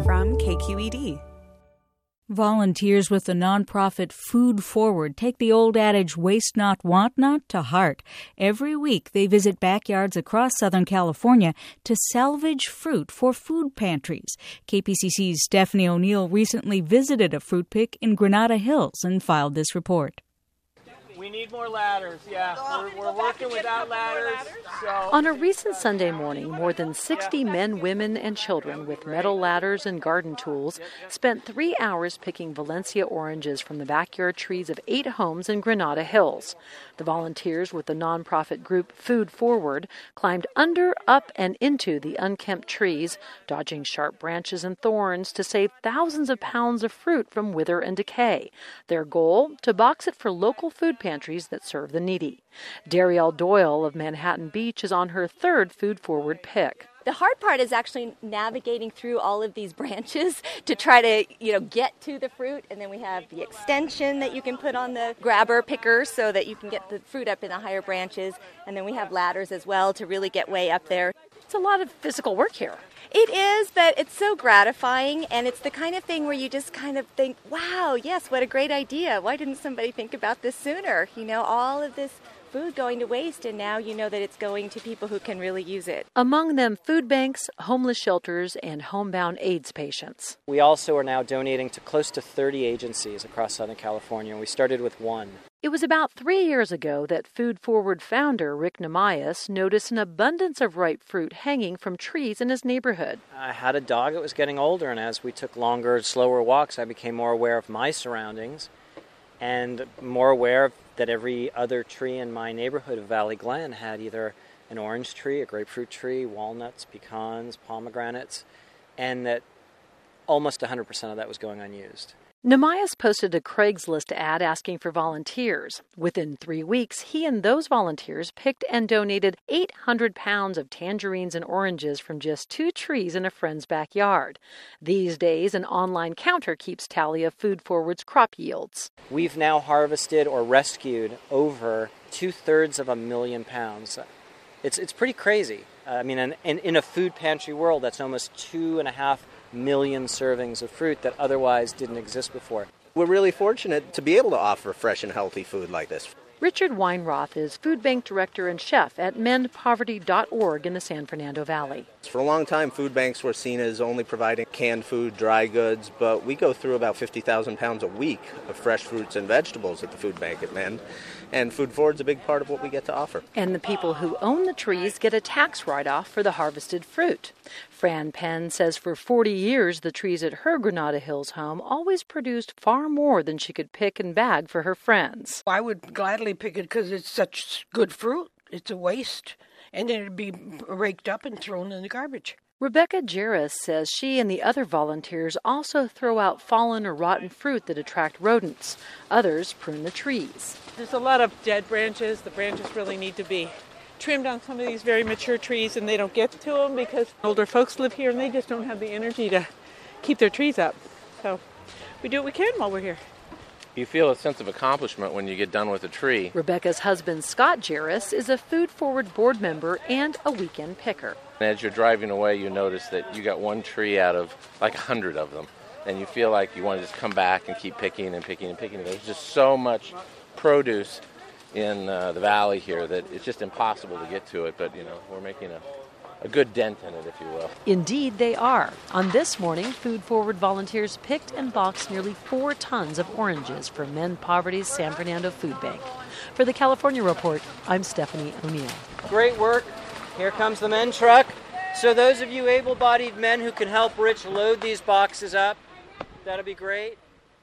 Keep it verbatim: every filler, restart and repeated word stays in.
from K Q E D. Volunteers with the nonprofit Food Forward take the old adage, waste not, want not, to heart. Every week they visit backyards across Southern California to salvage fruit for food pantries. K P C C's Stephanie O'Neill recently visited a fruit pick in Granada Hills and filed this report. We need more ladders, yeah. We're, we're working without ladders. So. On a recent Sunday morning, more than sixty men, women, and children with metal ladders and garden tools spent three hours picking Valencia oranges from the backyard trees of eight homes in Granada Hills. The volunteers with the nonprofit group Food Forward climbed under, up, and into the unkempt trees, dodging sharp branches and thorns to save thousands of pounds of fruit from wither and decay. Their goal? To box it for local food pantries that serve the needy. Darielle Doyle of Manhattan Beach is on her third Food Forward pick. The hard part is actually navigating through all of these branches to try to, you know, get to the fruit. And then we have the extension that you can put on the grabber picker so that you can get the fruit up in the higher branches. And then we have ladders as well to really get way up there. It's a lot of physical work here. It is, but it's so gratifying, and it's the kind of thing where you just kind of think, wow, yes, what a great idea. Why didn't somebody think about this sooner? You know, all of this food going to waste, and now you know that it's going to people who can really use it. Among them, food banks, homeless shelters, and homebound AIDS patients. We also are now donating to close to thirty agencies across Southern California, and we started with one. It was about three years ago that Food Forward founder Rick Namias noticed an abundance of ripe fruit hanging from trees in his neighborhood. I had a dog that was getting older, and as we took longer, slower walks, I became more aware of my surroundings and more aware that every other tree in my neighborhood of Valley Glen had either an orange tree, a grapefruit tree, walnuts, pecans, pomegranates, and that almost one hundred percent of that was going unused. Namias posted a Craigslist ad asking for volunteers. Within three weeks, he and those volunteers picked and donated eight hundred pounds of tangerines and oranges from just two trees in a friend's backyard. These days, an online counter keeps tally of Food Forward's crop yields. We've now harvested or rescued over two-thirds of a million pounds. It's it's pretty crazy. Uh, I mean, in, in, in a food pantry world, that's almost two and a half million servings of fruit that otherwise didn't exist before. We're really fortunate to be able to offer fresh and healthy food like this. Richard Weinroth is food bank director and chef at mend poverty dot org in the San Fernando Valley. For a long time, food banks were seen as only providing canned food, dry goods, but we go through about fifty thousand pounds a week of fresh fruits and vegetables at the food bank at Mend, and Food Forward's a big part of what we get to offer. And the people who own the trees get a tax write-off for the harvested fruit. Fran Penn says for forty years, the trees at her Granada Hills home always produced far more than she could pick and bag for her friends. I would gladly pick it because it's such good fruit. It's a waste. And then it'd be raked up and thrown in the garbage. Rebecca Jarris says she and the other volunteers also throw out fallen or rotten fruit that attract rodents. Others prune the trees. There's a lot of dead branches. The branches really need to be trimmed on some of these very mature trees, and they don't get to them because older folks live here and they just don't have the energy to keep their trees up. So we do what we can while we're here. You feel a sense of accomplishment when you get done with a tree. Rebecca's husband, Scott Jarris, is a Food Forward board member and a weekend picker. As you're driving away, you notice that you got one tree out of like a hundred of them, and you feel like you want to just come back and keep picking and picking and picking. There's just so much produce in uh, the valley here that it's just impossible to get to it, but you know, we're making a a good dent in it, if you will. Indeed, they are. On this morning, Food Forward volunteers picked and boxed nearly four tons of oranges for Mend Poverty's San Fernando Food Bank. For the California Report, I'm Stephanie O'Neill. Great work. Here comes the Mend truck. So those of you able-bodied men who can help Rich load these boxes up, that'll be great.